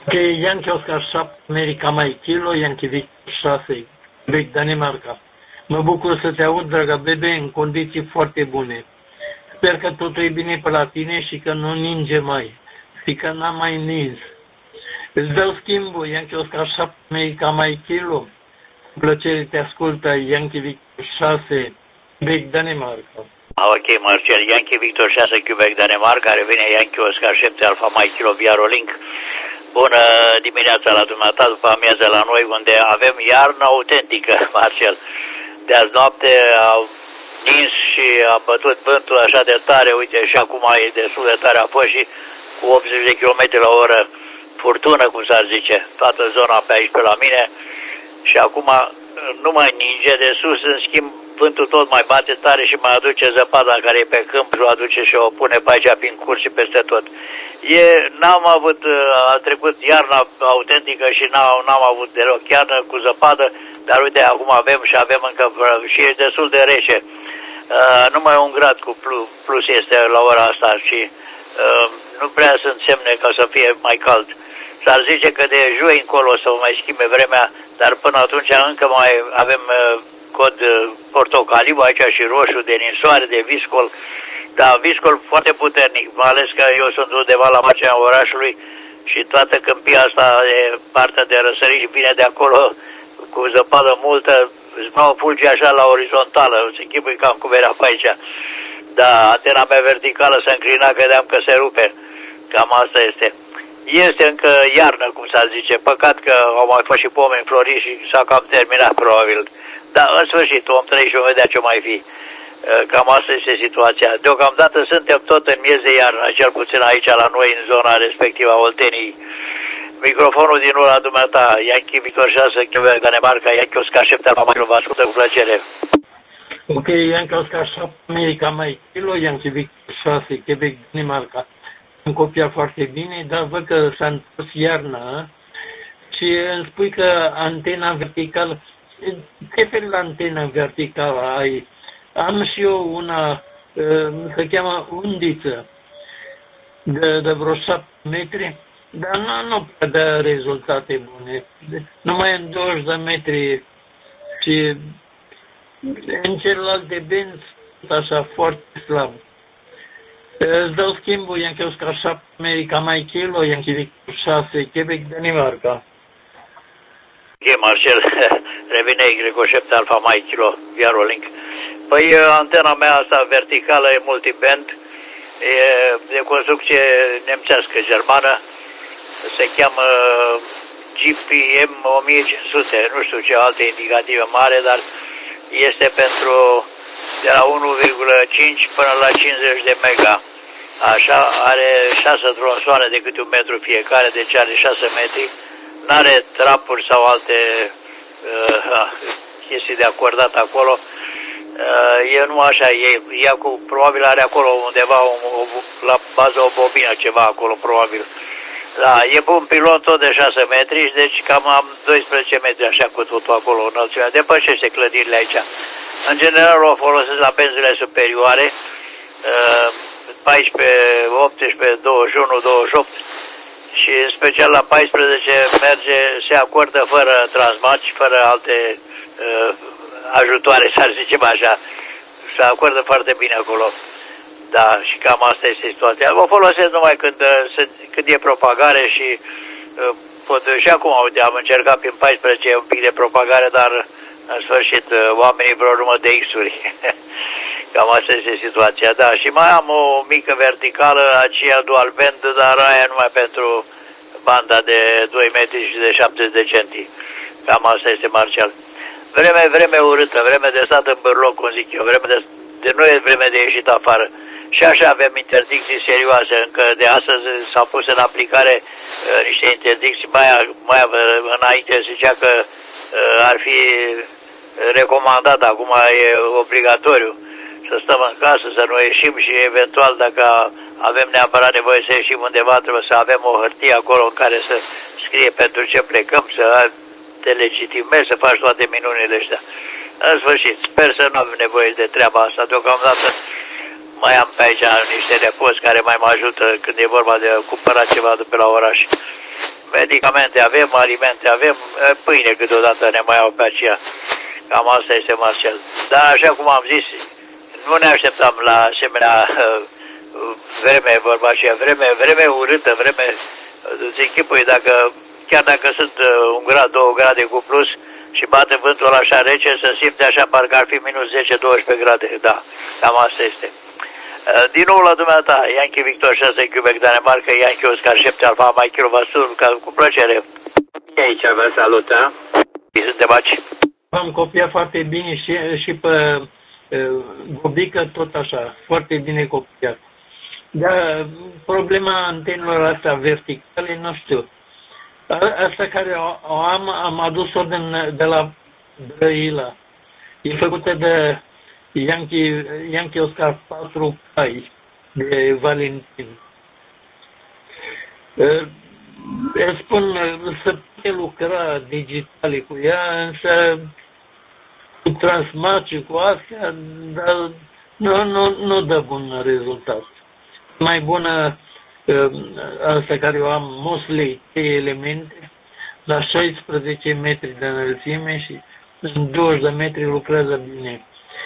Ok, Yankee Oscar 7, America Mai Kilo, Yankee Victor 6, Quebec, Danemarca. Mă bucur să te aud, dragă bebe, în condiții foarte bune. Sper că totul e bine pe la tine și că nu ninge mai. Și că n-am mai nins. Îți dau schimbul, Yankee Oscar 7, America Mai Kilo. Cu plăcere te ascultă, Yankee Victor 6, Quebec, Danemarca. Ok, Marcel, Yankee Victor 6, Quebec, Danemarca, revine Yankee Oscar 7, Alfa Mai Kilo, Viarolink. Bună dimineața la dumneata, după amiază la noi, unde avem iarnă autentică, Marcel. De azi noapte au nins și a bătut vântul așa de tare, uite, și acum e destul de tare, a fost și cu 80 de km la oră furtună, cum s-ar zice, toată zona pe aici pe la mine. Și acum nu mai ninge de sus, în schimb vântul tot mai bate tare și mai aduce zăpada care e pe câmp și o aduce și o pune pe aici prin curs și peste tot. N-am avut, a trecut iarna autentică și n-am avut deloc iarnă cu zăpadă, dar uite, acum avem și avem încă și e destul de rece. Numai 1 grad cu plus este la ora asta și nu prea sunt semne ca să fie mai cald. S-ar zice că de joi încolo o să mai schimbe vremea, dar până atunci încă mai avem cod portocaliu aici și roșu, de ninsoare, de viscol, dar viscol foarte puternic, mai ales că eu sunt undeva la marginea orașului și toată câmpia asta e partea de răsărit vine de acolo cu zăpadă multă, îți fulge așa la orizontală, se închipui cam cum era pe aici. Da, antena mea verticală se înclina, credeam că se rupe. Cam asta este. Este încă iarnă, cum s-ar zice. Păcat că au mai fost și pomi înfloriți și s-a cam terminat, probabil. Dar, în sfârșit, om trăi și om vedea ce mai fi. Cam asta este situația. Deocamdată suntem tot în miez de iarnă, cel puțin aici la noi, în zona respectivă a Olteniei. Microfonul din ura dumneata, Yankee Victor 6, Quebec, Danemarca, Yankee Oscar 7, Alfa Mai, vă ascultă cu plăcere. Ok, Yankee Oscar 7, America Mai Kilo, Yankee Victor 6, Quebec, Danemarca. Am copiat foarte bine, dar văd că s-a întors iarna și îmi spui că antena verticală, ce fel de antenă verticală ai? Am și eu una, se cheamă undiță, de vreo 7 metri, dar nu prea dă rezultate bune. Numai în 20 de metri și în celelalte benzi așa foarte slab. Îți dau schimbul, Yankee Oscar 7, America Mai Kilo, Yankee Victor 6, Quebec, Danemarca. Ok, Marcel, revine Y7 Alfa Mai Kilo, Viarolink. Păi antena mea asta verticală e multiband, e de construcție nemțească, germană, se cheamă GPM 1500, nu știu ce alte indicative mare, dar este pentru de la 1,5 până la 50 de mega. Așa, are 6 tronsoane de câte 1 metru fiecare, deci are 6 metri. N-are trapuri sau alte chestii de acordat acolo. E nu așa, probabil are acolo undeva la bază o bobină, ceva acolo, probabil. Da, e un pilon tot de 6 metri, deci cam am 12 metri așa cu totul acolo, înălțimea. Depășește clădirile aici. În general o folosesc la benzile superioare, 14, 18, 21, 28 și în special la 14 se acordă fără transmaci, fără alte ajutoare, să zicem așa. Se acordă foarte bine acolo. Da, și cam asta este situația. O folosesc numai când e propagare și și acum, uite, am încercat prin 14 un pic de propagare, dar în sfârșit oamenii vreo număr de X-uri. Cam asta este situația, da. Și mai am o mică verticală, aceea dual band, dar aia numai pentru banda de 2 metri și de 70 de centi. Cam asta este, Marcel. Vreme urâtă, vreme de stat în bârloc, cum zic eu, de nu e vreme de ieșit afară. Și așa avem interdicții serioase, încă de astăzi s-au pus în aplicare niște interdicții, mai înainte zicea că ar fi recomandat, acum e obligatoriu să stăm în casă, să nu ieșim și eventual dacă avem neapărat nevoie să ieșim undeva, trebuie să avem o hârtie acolo în care să scrie pentru ce plecăm, să te legitimezi, să faci toate minunile astea. În sfârșit, sper să nu avem nevoie de treaba asta. Deocamdată mai am pe aici niște repozi care mai mă ajută când e vorba de a cumpăra ceva de pe la oraș. medicamente avem, alimente avem, pâine câteodată ne mai au pe aceea. Cam asta este, Marcel. Dar așa cum am zis, nu ne așteptam la asemenea vreme, vorba aceea, vreme urâtă, vreme, îți închipui, chiar dacă sunt 1 grad, 2 grade cu plus și bate vântul așa rece, se simte așa parcă ar fi minus 10-12 grade, da, cam asta este. Din nou la dumneata, Yankee Victor 6 Quebec, Danemarca, Yankee Oscar 7 Alfa Mike Kilo, vă sun, cu plăcere. Aici vă salută. Suntem aici. Am copiat foarte bine și pe Gobică tot așa, foarte bine copiat. Dar problema antenelor astea verticale, nu știu. Asta care o am adus-o de la Brăila. E făcută de Yankee Oscar 4 Cai de Valentin. Îți spun, să putea lucra digitale cu ea, însă cu transmaci, cu astea, dar nu dă bun rezultat. Mai bună asta care o am, Mosley, 3 elemente, la 16 metri de înălțime și în 20 de metri lucrează bine.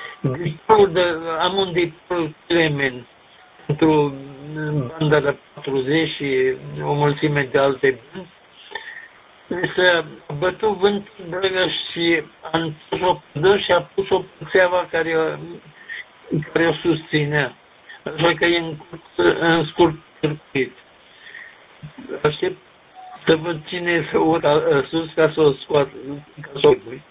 Am un dipol Clement pentru banda de 40 și o mulțime de alte bănci. Însă a bătut vântul Brăgă și a întors-o pe și a pus-o pe țeava care o susținea. Așa că e în scurt circuit. Aștept să văd cine să urcă sus ca să o scoată, ca să o pui.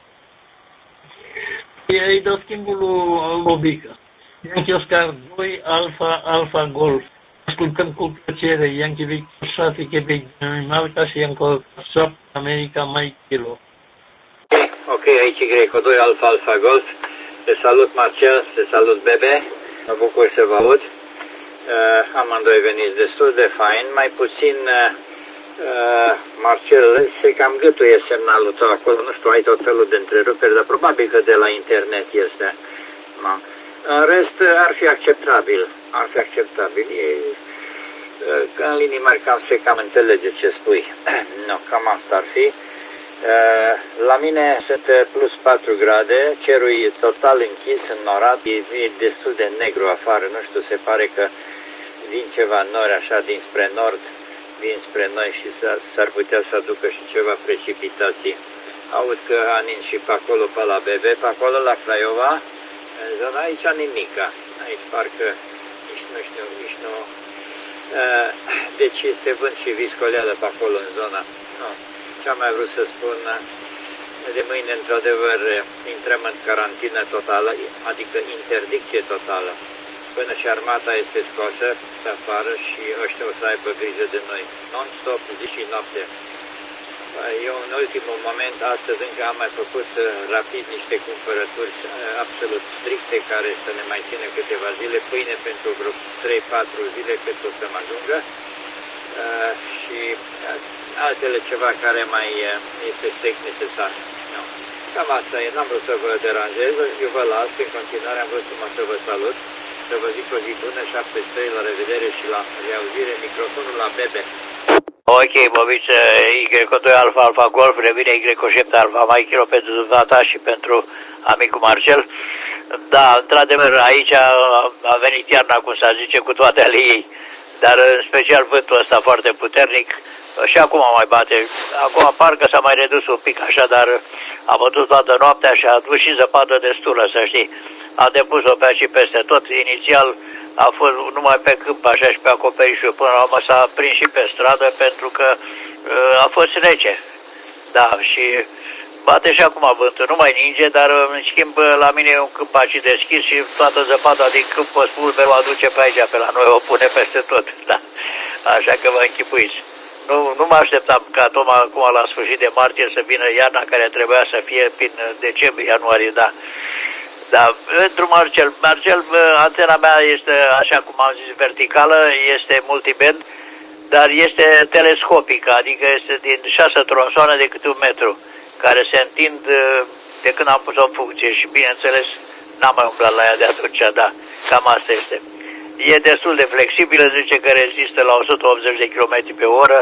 Îi dau schimbul lui Bobică. Yankee Oscar 2, Alfa Golf. Ascultăm cu plăcere Yankee Victor 6, Quebec, Dinamarca și Yankee 7, America, Mike Kilo. Ok, aici Greco 2, Alfa Golf. Te salut, Marcel, te salut, Bebe. Mă bucur să vă aud. Amândoi veniți destul de fain, mai puțin, Marcel, se cam gâtuie semnalul tău acolo, nu știu, ai tot felul de întreruperi, dar probabil că de la internet este. No. În rest, ar fi acceptabil, în linii mari se cam înțelege ce spui. No, cam asta ar fi. La mine sunt plus 4 grade, cerul e total închis, înnorat, e destul de negru afară, nu știu, se pare că vin ceva nori așa dinspre nord, vin spre noi și s-ar putea să aducă și ceva precipitații. Aud că anin și pe acolo, pe la Bebe, pe acolo la Craiova, în zona aici nimica, aici parcă nici nu, deci este vânt și viscoleală pe acolo în zona. No. Ce-am mai vrut să spun, de mâine, într-adevăr, intrăm în carantină totală, adică interdicție totală, până și armata este scoasă pe afară și ăștia o să aibă grijă de noi, non-stop, zi și noapte. Eu, în ultimul moment, astăzi încă am mai făcut rapid niște cumpărături absolut stricte, care să ne mai țină câteva zile, pâine pentru vreo 3-4 zile cât o să mă ajungă. Și altele ceva care mai este strict necesar. No. Cam asta e, n-am vrut să vă deranjez, eu vă las, în continuare am vrut să vă salut, să vă zic o zi bună, 7 la revedere și la reauzire, microfonul la Bebe. Ok, Bobiță, Y2 Alfa Golf, revine Y7 Alfa Mike Kilo pentru dumneata și pentru amicul Marcel. Da, într-adevăr, aici a venit iarna, cum s-a zice, cu toate ale ei. Dar în special vântul ăsta foarte puternic și acum mai bate. Acum parcă s-a mai redus un pic așa, dar a bătut toată noaptea și a adus și zăpadă destulă, să știi. A depus-o pe aici peste tot. Inițial a fost numai pe câmp așa și pe acoperișul. Până la urmă s-a prins și pe stradă pentru că a fost rece. Da, și bate și acum vântul. Nu mai ninge, dar în schimb la mine e un câmp aici deschis și toată zăpada din câmp pe spulber o aduce pe aici, pe la noi, o pune peste tot. Da. Așa că vă închipuiți. Nu mă așteptam ca tocmai acum la sfârșit de martie să vină iarna care trebuia să fie prin decembrie, ianuarie, da. Da, pentru Marcel, antena mea este, așa cum am zis, verticală, este multiband, dar este telescopică, adică este din 6 tronsoane de câte 1 metru, care se întind de când am pus-o în funcție și, bineînțeles, n-am mai umblat la ea de atunci, da, cam asta este. E destul de flexibilă, zice că rezistă la 180 de km pe oră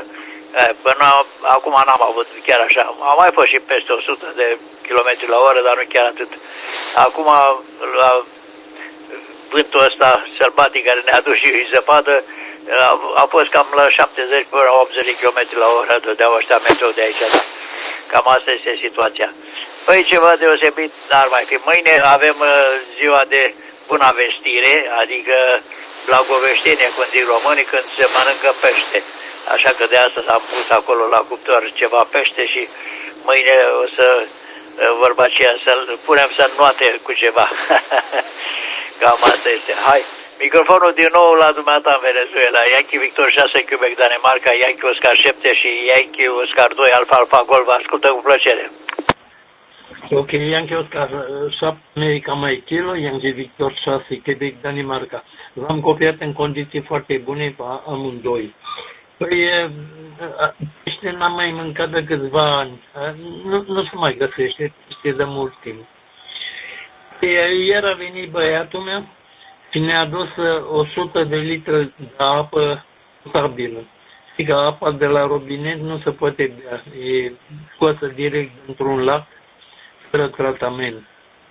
Până acum n-am avut chiar așa. Am mai fost și peste 100 de km la oră, dar nu chiar atât. Acum, la vântul ăsta sălbatic care ne-a dus și zăpadă, a fost cam la 70 până la 80 de km la oră, dădeau ăștia meteo de aici, da. Cam asta este situația. Păi ceva deosebit n-ar mai fi. Mâine avem ziua de bună vestire, adică blagoveștenie, cum zic românii, când se mănâncă pește. Așa că de asta am pus acolo la cuptor ceva pește și mâine o să, vorba aceea, să-l punem să înnoate cu ceva. Cam asta este. Hai, microfonul din nou la dumneata în Venezuela. Yankee Victor 6, Quebec, Danemarca, Yankee Oscar 7 și Yankee Oscar 2, Alfa Alfa Golf. Vă ascultă cu plăcere. Ok, Yankee Oscar 7, America Mai Kilo, Yankee Victor 6, Quebec, Danemarca. V-am copiat în condiții foarte bune pe amândoi. Păi, pește n-am mai mâncat de câțiva ani. Nu se mai găsește, pește de mult timp. Ieri a venit băiatul meu și ne-a adus 100 de litri de apă potabilă. Știi că apa de la robinet nu se poate bea. E scoasă direct într-un lac, fără tratament.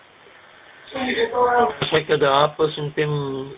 Așa că de apă suntem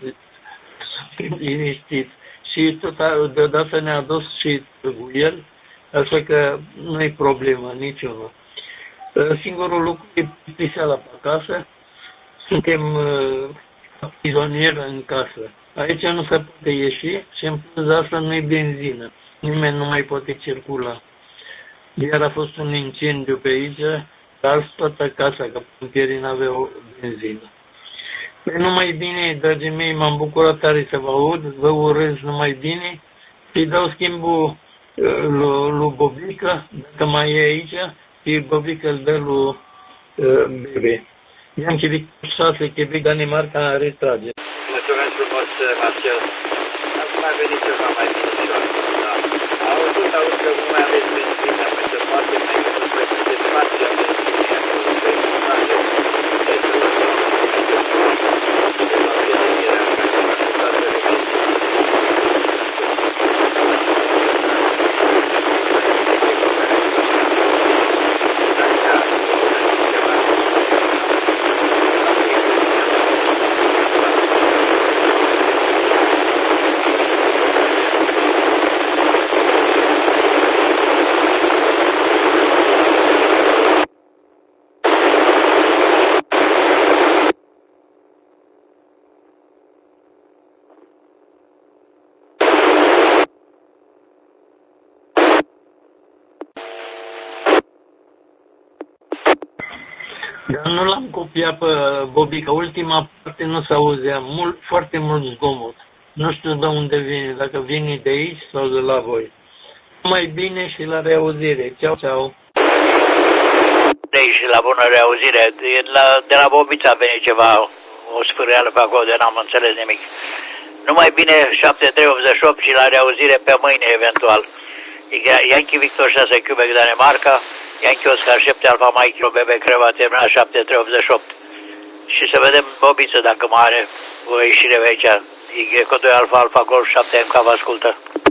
liniștiți. Și tot deodată ne-a dus și el, așa că nu e problemă niciunul. Singurul lucru e plictiseala pe acasă, suntem prizonieri în casă. Aici nu se poate ieși și în plus de asta nu e benzină. Nimeni nu mai poate circula. Iar a fost un incendiu pe aici, ars toată casa, că pompierii n-aveau benzină. Numai bine, dragii mei, m-am bucurat tare să vă aud, vă urez numai bine și dau schimbul lui Bobica, dacă mai e aici, și Bobica îl dă lui Bebe. Yankee Victor 6, Quebec, Danemarca, retrage. Mulțumesc frumos, Marcel. Acum a venit ceva mai binișor. Da. Aud că nu mai aveți benzină, mai se poate, mai mult să puteți face benzină acolo, pe spate. Dar nu l-am copiat pe Bobica. Ultima parte nu se auzea. Foarte mult zgomot. Nu știu de unde vine. Dacă vine de aici sau de la voi. Mai bine și la reauzire. Ceau, ceau. De aici și la bună reauzire. De la Bobița a venit ceva, o sfârâială pe acolo, de n-am înțeles nimic. Numai bine 7388 și la reauzire pe mâine eventual. Yankee Victor 6, Quebec, Danemarca, Yankee Oscar 7, Alfa Mike, Kilo, Bebe, Creva, terminat 7388. Și să vedem Bobiță dacă mai are o ieșire pe aici. Y2 Alfa Alfa Golf 7 MK vă ascultă.